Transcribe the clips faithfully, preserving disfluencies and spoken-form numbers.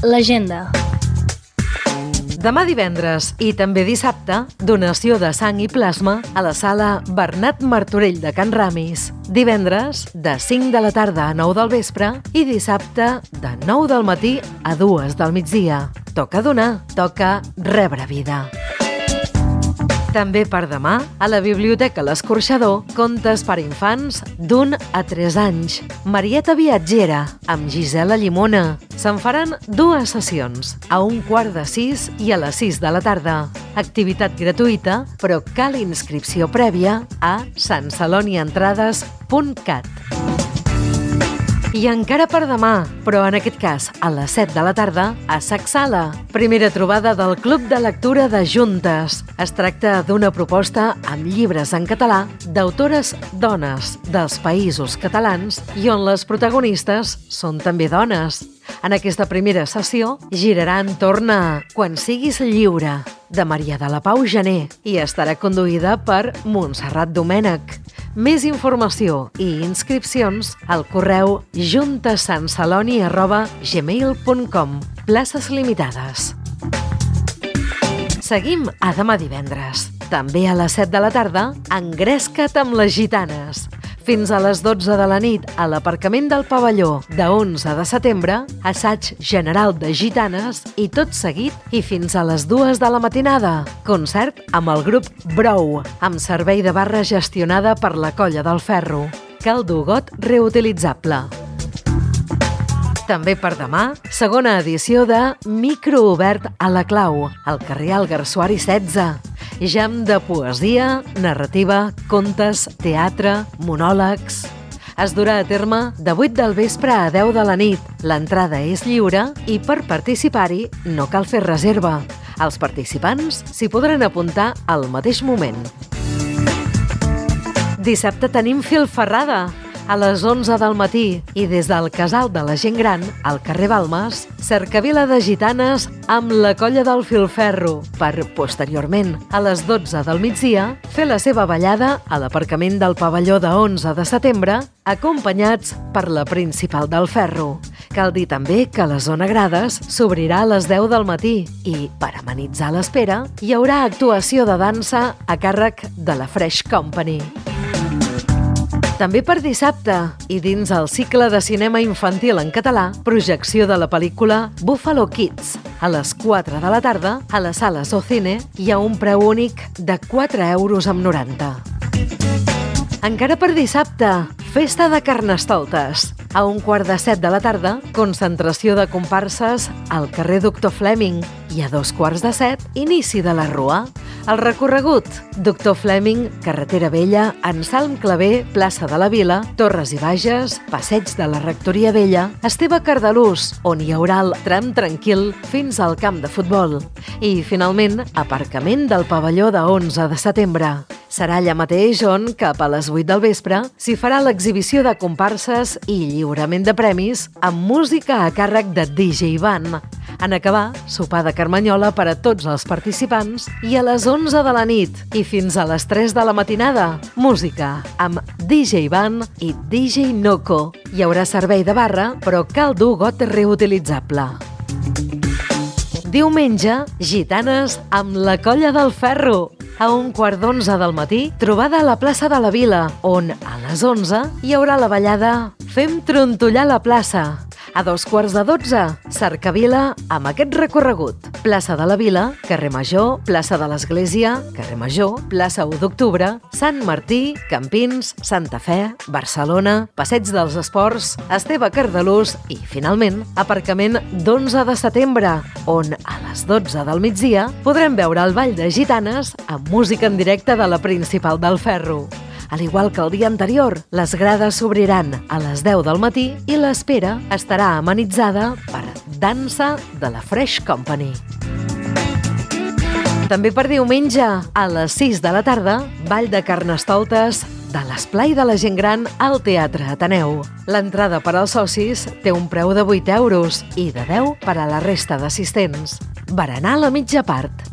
l'agenda. Demà divendres i també dissabte, donació de sang i plasma a la sala Bernat Martorell de Can Ramis. Divendres, de cinc de la tarda a nou del vespre i dissabte, de nou del matí a dues del migdia. Toca donar, toca rebre vida. També per demà, a la Biblioteca L'Escorxador, contes per infants d'un a tres anys. Marieta Viatgera, amb Gisela Llimona. Se'n faran dues sessions, a un quart de sis i a les sis de la tarda. Activitat gratuïta, però cal inscripció prèvia a santcelonientrades punt cat. I encara per demà, però en aquest cas a les set de la tarda, a Sacsala. Primera trobada del Club de Lectura de Juntes. Es tracta d'una proposta amb llibres en català d'autores dones dels països catalans i on les protagonistes són també dones. En aquesta primera sessió girarà entorn a Quan siguis lliure, de Maria de la Pau Gené, i estarà conduïda per Montserrat Domènech. Més informació i inscripcions al correu juntesantceloni arroba gmail punt com. Places limitades. Seguim a demà divendres. També a les set de la tarda, engresca't amb les gitanes. Fins a les dotze de la nit, a l'aparcament del pavelló de onze de setembre, assaig general de gitanes i tot seguit i fins a les dues de la matinada. Concert amb el grup Brou, amb servei de barra gestionada per la Colla del Ferro. Caldugot reutilitzable. També per demà, segona edició de Micro Obert a la Clau, al carrer Algarsuari setze. Jam de poesia, narrativa, contes, teatre, monòlegs. Es durà a terme de vuit del vespre a deu de la nit. L'entrada és lliure i per participar-hi no cal fer reserva. Els participants s'hi podran apuntar al mateix moment. Dissabte tenim filferrada. A les onze del matí i des del Casal de la Gent Gran, al carrer Balmes, cercavila de gitanes amb la Colla del Filferro per, posteriorment, a les dotze del migdia, fer la seva ballada a l'aparcament del pavelló de onze de setembre, acompanyats per la Principal del Ferro. Cal dir també que la zona grades s'obrirà a les deu del matí i, per amenitzar l'espera, hi haurà actuació de dansa a càrrec de la Fresh Company. També per dissabte, i dins el cicle de cinema infantil en català, projecció de la pel·lícula Buffalo Kids. A les quatre de la tarda, a les sales Ocine, hi ha un preu únic de quatre euros amb noranta. Encara per dissabte, festa de Carnestoltes. A un quart de set de la tarda, concentració de comparses al carrer Doctor Fleming i a dos quarts de set, inici de la Rua. El recorregut, Doctor Fleming, Carretera Vella, Ensalm Claver, plaça de la Vila, Torres i Bages, Passeig de la Rectoria Vella, Esteve Cardalús, on hi haurà el tram tranquil fins al camp de futbol. I, finalment, aparcament del pavelló de onze de setembre. Serà allà mateix on, cap a les vuit del vespre, s'hi farà l'exhibició de comparses i lliurament de premis amb música a càrrec de D J Van. En acabar, sopar de carmanyola per a tots els participants i a les onze de la nit i fins a les tres de la matinada, música amb D J Van i D J Noco. Hi haurà servei de barra, però cal dur got reutilitzable. Diumenge, gitanes amb la Colla del Ferro. A un quart d'onze del matí, trobada a la plaça de la Vila, on, a les onze, hi haurà la ballada Fem trontollar la plaça. A dos quarts de dotze, cercavila amb aquest recorregut. Plaça de la Vila, carrer Major, plaça de l'Església, carrer Major, plaça u d'Octubre, Sant Martí, Campins, Santa Fe, Barcelona, Passeig dels Esports, Esteve Cardalús i, finalment, aparcament d'onze de setembre, on, a les dotze del migdia, podrem veure el ball de gitanes amb música en directe de la Principal del Ferro. Al igual que el dia anterior, les grades s'obriran a les deu del matí i l'espera estarà amenitzada per dansa de la Fresh Company. També per diumenge, a les sis de la tarda, ball de Carnestoltes de l'Esplai de la Gent Gran al Teatre Ateneu. L'entrada per als socis té un preu de vuit euros i de deu per a la resta d'assistents. Berenar a la mitja part.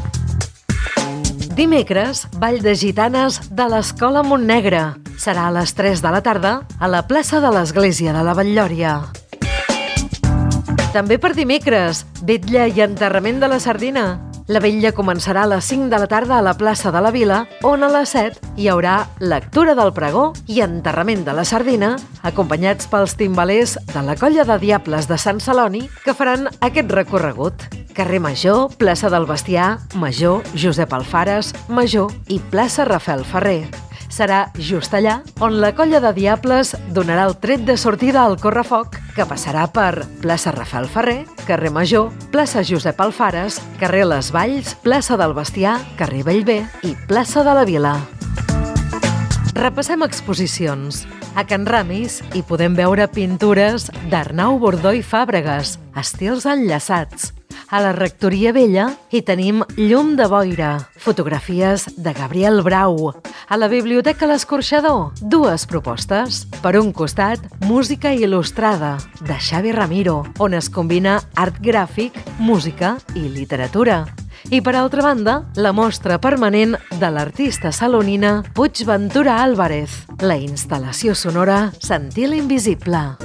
Dimecres, ball de gitanes de l'Escola Montnegre. Serà a les tres de la tarda a la plaça de l'Església de la Batllòria. També per dimecres, vetlla i enterrament de la sardina. La vetlla començarà a les cinc de la tarda a la plaça de la Vila, on a les set hi haurà lectura del pregó i enterrament de la sardina, acompanyats pels timbalers de la Colla de Diables de Sant Celoni, que faran aquest recorregut. Carrer Major, plaça del Bestiar, Major, Josep Alfares, Major i plaça Rafael Ferrer. Serà just allà on la Colla de Diables donarà el tret de sortida al correfoc, que passarà per plaça Rafael Ferrer, carrer Major, plaça Josep Alfares, carrer Les Valls, plaça del Bestiar, carrer Bellver i plaça de la Vila. Repassem exposicions. A Can Ramis hi podem veure pintures d'Arnau Bordó i Fàbregas, estils enllaçats. A la Rectoria Vella hi tenim Llum de boira, fotografies de Gabriel Brau. A la Biblioteca L'Escorxador, dues propostes. Per un costat, música il·lustrada, de Xavi Ramiro, on es combina art gràfic, música i literatura. I per altra banda, la mostra permanent de l'artista salonina Puigventura Álvarez, la instal·lació sonora Sentir l'Invisible.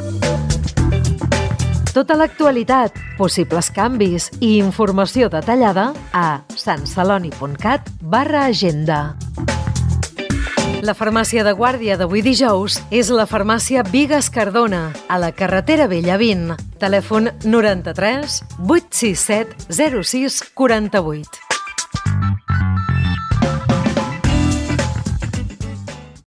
Tota l'actualitat, possibles canvis i informació detallada a santceloni.cat barra agenda. La farmàcia de guàrdia d'avui dijous és la farmàcia Bigues Cardona, a la carretera Vella vint. Telèfon noranta-tres vuit sis set zero sis quaranta-vuit.